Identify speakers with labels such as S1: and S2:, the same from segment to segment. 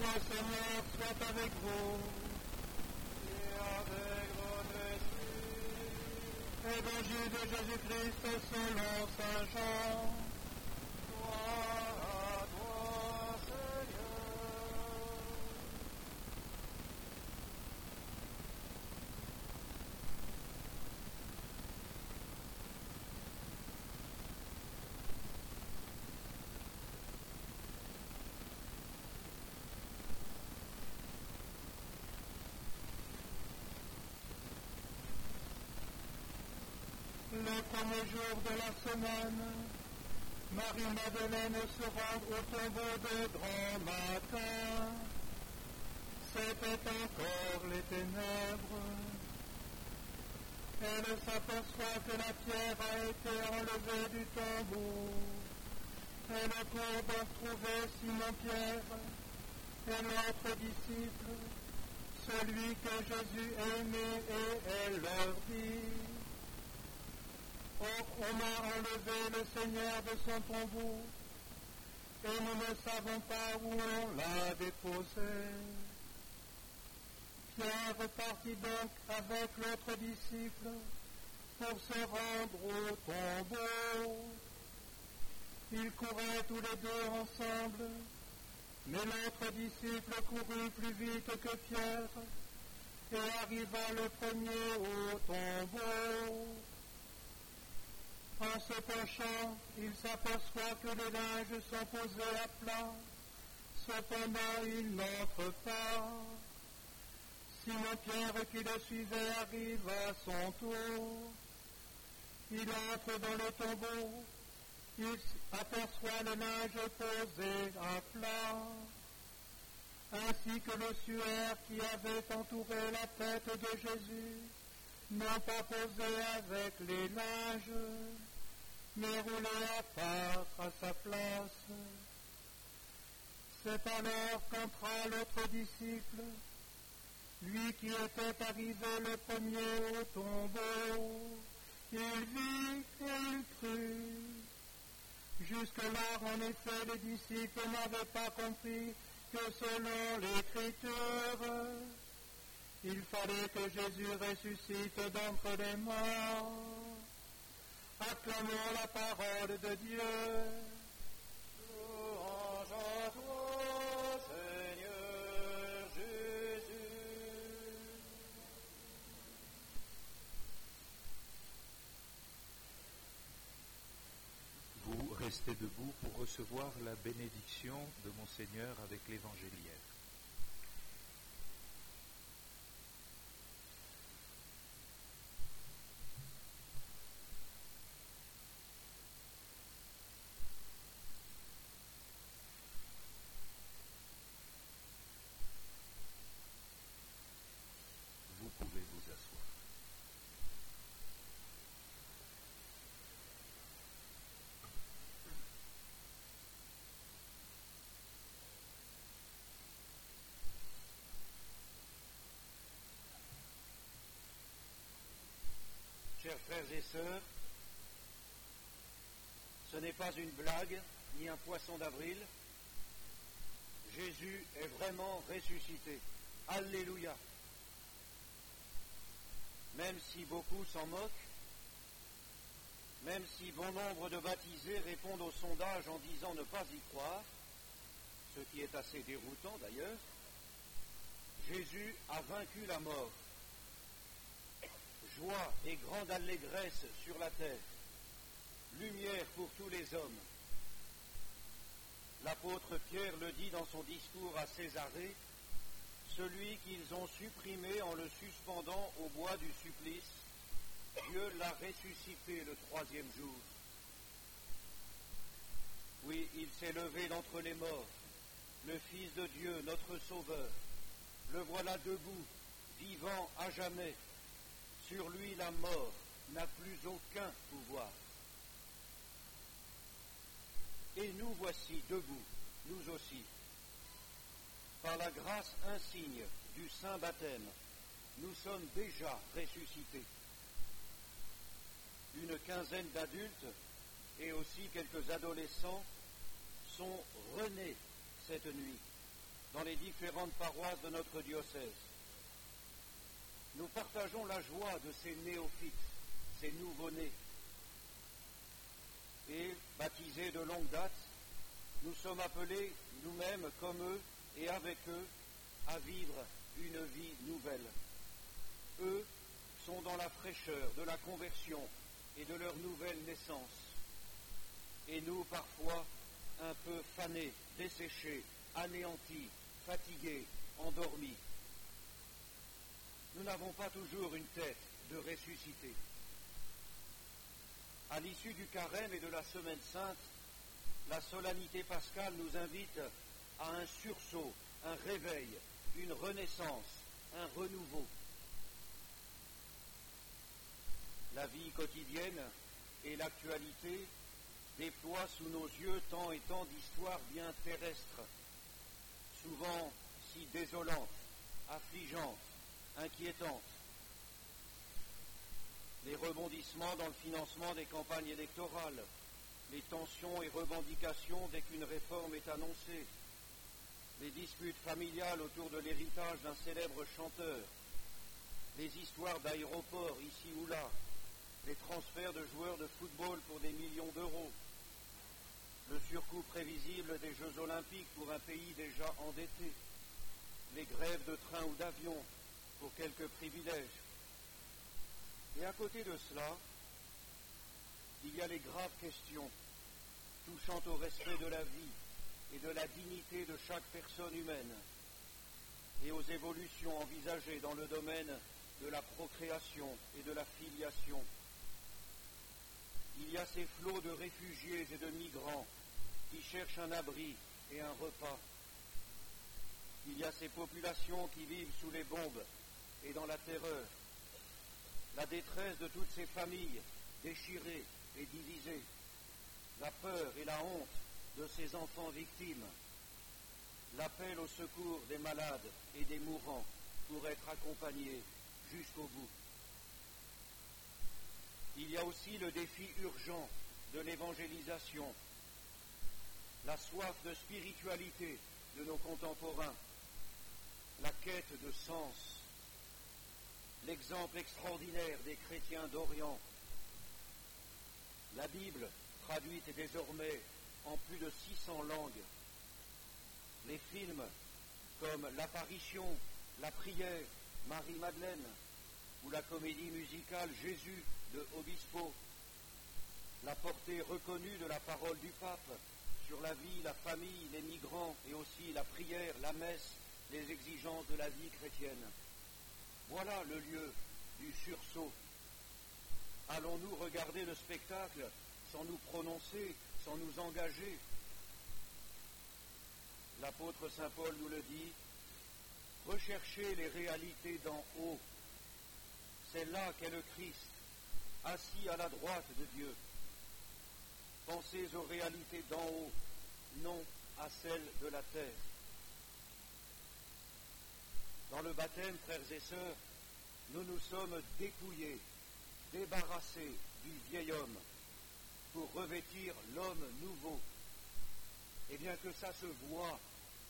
S1: Le Seigneur soit avec vous.
S2: Et avec votre esprit.
S1: Évangile de Jésus-Christ selon saint Jean.
S2: Gloire à toi, Seigneur.
S1: Le premier jour de la semaine, Marie-Madeleine se rend au tombeau de grand matin. C'était encore les ténèbres. Elle s'aperçoit que la pierre a été enlevée du tombeau. Elle court donc trouver Simon-Pierre et l'autre disciple, celui que Jésus aimait, et elle leur dit: Or, on a enlevé le Seigneur de son tombeau, et nous ne savons pas où on l'a déposé. Pierre partit donc avec l'autre disciple pour se rendre au tombeau. Ils couraient tous les deux ensemble, mais l'autre disciple courut plus vite que Pierre et arriva le premier au tombeau. En se penchant, il s'aperçoit que les linges sont posés à plat. Cependant, il n'entre pas. Simon-Pierre, qui le suivait, arrive à son tour. Il entre dans le tombeau. Il aperçoit le linge posé à plat, ainsi que le suaire qui avait entouré la tête de Jésus, non pas posé avec les linges, mais roulé à part à sa place. C'est alors qu'entra l'autre disciple, lui qui était arrivé le premier au tombeau. Il vit et il crut. Jusque-là, en effet, les disciples n'avaient pas compris que selon l'Écriture, il fallait que Jésus ressuscite d'entre les morts. Acclamons la parole de Dieu.
S2: Louange à toi, Seigneur Jésus.
S3: Vous restez debout pour recevoir la bénédiction de Monseigneur avec l'évangéliaire. Vous pouvez vous asseoir.
S2: Chers frères et sœurs, ce n'est pas une blague ni un poisson d'avril. Jésus est vraiment ressuscité. Alléluia. Même si beaucoup s'en moquent, même si bon nombre de baptisés répondent au sondage en disant ne pas y croire, ce qui est assez déroutant d'ailleurs, Jésus a vaincu la mort. Joie et grande allégresse sur la terre, lumière pour tous les hommes. L'apôtre Pierre le dit dans son discours à Césarée, celui qu'ils ont supprimé en le suspendant au bois du supplice, Dieu l'a ressuscité le troisième jour. Oui, il s'est levé d'entre les morts, le Fils de Dieu, notre Sauveur. Le voilà debout, vivant à jamais. Sur lui, la mort n'a plus aucun pouvoir. Et nous voici debout, nous aussi. Par la grâce insigne du saint baptême, nous sommes déjà ressuscités. Une quinzaine d'adultes et aussi quelques adolescents sont renés cette nuit. dans les différentes paroisses de notre diocèse. Nous partageons la joie de ces néophytes, ces nouveau-nés. Et, baptisés de longue date, nous sommes appelés, nous-mêmes comme eux et avec eux, à vivre une vie nouvelle. Eux sont dans la fraîcheur de la conversion et de leur nouvelle naissance. Et nous, parfois, un peu fanés, desséchés, anéantis, fatigués, endormis. Nous n'avons pas toujours une tête de ressuscité. À l'issue du carême et de la Semaine Sainte, la solennité pascale nous invite à un sursaut, un réveil, une renaissance, un renouveau. La vie quotidienne et l'actualité déploient sous nos yeux tant et tant d'histoires bien terrestres, souvent si désolantes, affligeantes, inquiétantes. Les rebondissements dans le financement des campagnes électorales, les tensions et revendications dès qu'une réforme est annoncée, les disputes familiales autour de l'héritage d'un célèbre chanteur, les histoires d'aéroports ici ou là, les transferts de joueurs de football pour des millions d'euros, le surcoût prévisible des Jeux Olympiques pour un pays déjà endetté, les grèves de train ou d'avion pour quelques privilèges. Et à côté de cela, il y a les graves questions touchant au respect de la vie et de la dignité de chaque personne humaine et aux évolutions envisagées dans le domaine de la procréation et de la filiation. Il y a ces flots de réfugiés et de migrants qui cherchent un abri et un repas. Il y a ces populations qui vivent sous les bombes et dans la terreur. La détresse de toutes ces familles déchirées et divisées. La peur et la honte de ces enfants victimes. L'appel au secours des malades et des mourants pour être accompagnés jusqu'au bout. Il y a aussi le défi urgent de l'évangélisation, la soif de spiritualité de nos contemporains, la quête de sens, l'exemple extraordinaire des chrétiens d'Orient, la Bible traduite désormais en plus de 600 langues, les films comme L'Apparition, La Prière, Marie-Madeleine, ou la comédie musicale Jésus de Obispo, la portée reconnue de la parole du pape sur la vie, la famille, les migrants et aussi la prière, la messe, les exigences de la vie chrétienne. Voilà le lieu du sursaut. Allons-nous regarder le spectacle sans nous prononcer, sans nous engager? L'apôtre saint Paul nous le dit, recherchez les réalités d'en haut. C'est là qu'est le Christ, assis à la droite de Dieu. Pensez aux réalités d'en haut, non à celles de la terre. Dans le baptême, frères et sœurs, nous nous sommes dépouillés, débarrassés du vieil homme pour revêtir l'homme nouveau. Et bien que ça se voit,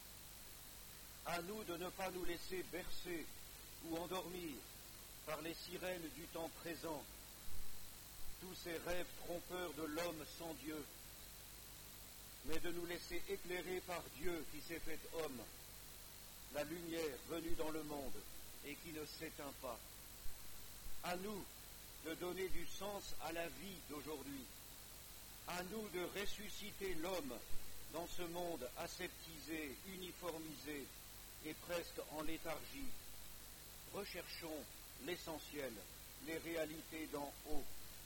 S2: à nous de ne pas nous laisser bercer ou endormir par les sirènes du temps présent, tous ces rêves trompeurs de l'homme sans Dieu, mais de nous laisser éclairer par Dieu qui s'est fait homme, la lumière venue dans le monde et qui ne s'éteint pas. À nous de donner du sens à la vie d'aujourd'hui, à nous de ressusciter l'homme dans ce monde aseptisé, uniformisé et presque en léthargie. Recherchons l'essentiel, les réalités d'en haut.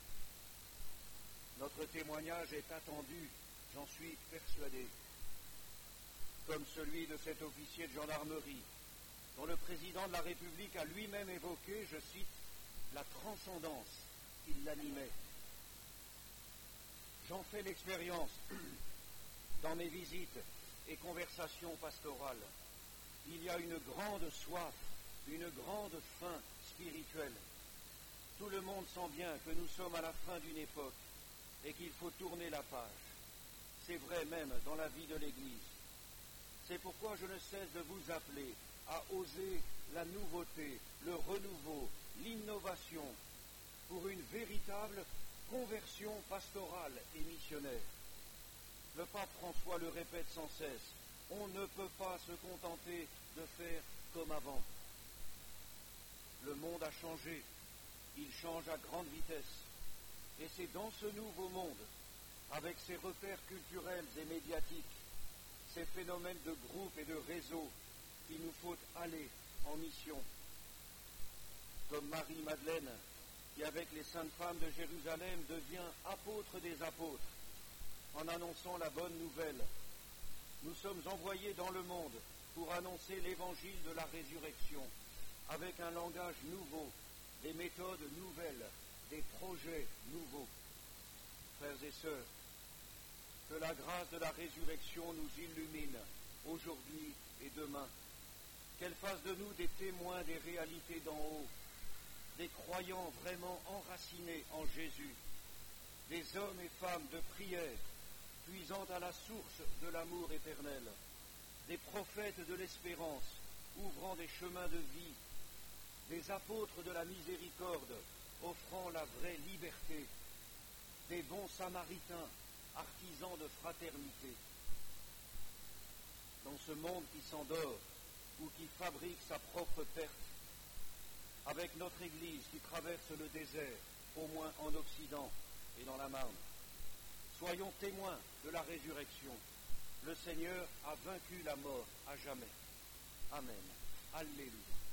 S2: Notre témoignage est attendu, j'en suis persuadé, comme celui de cet officier de gendarmerie, dont le président de la République a lui-même évoqué, je cite, la transcendance qui l'animait. J'en fais l'expérience dans mes visites et conversations pastorales. Il y a une grande soif, une grande faim spirituelle. Tout le monde sent bien que nous sommes à la fin d'une époque et qu'il faut tourner la page. C'est vrai même dans la vie de l'Église. C'est pourquoi je ne cesse de vous appeler à oser la nouveauté, le renouveau, l'innovation, pour une véritable conversion pastorale et missionnaire. Le pape François le répète sans cesse, on ne peut pas se contenter de faire comme avant. Le monde a changé, il change à grande vitesse, et c'est dans ce nouveau monde, avec ses repères culturels et médiatiques, ces phénomènes de groupe et de réseau, qu'il nous faut aller en mission. Comme Marie-Madeleine, qui avec les saintes femmes de Jérusalem devient apôtre des apôtres, en annonçant la bonne nouvelle. Nous sommes envoyés dans le monde pour annoncer l'évangile de la résurrection, avec un langage nouveau, des méthodes nouvelles, des projets nouveaux. Frères et sœurs, que la grâce de la résurrection nous illumine aujourd'hui et demain, qu'elle fasse de nous des témoins des réalités d'en haut, des croyants vraiment enracinés en Jésus, des hommes et femmes de prière, puisant à la source de l'amour éternel, des prophètes de l'espérance, ouvrant des chemins de vie, des apôtres de la miséricorde, offrant la vraie liberté, des bons samaritains, artisans de fraternité. Dans ce monde qui s'endort ou qui fabrique sa propre perte, avec notre Église qui traverse le désert, au moins en Occident et dans la Marne, soyons témoins de la résurrection. Le Seigneur a vaincu la mort à jamais. Amen. Alléluia.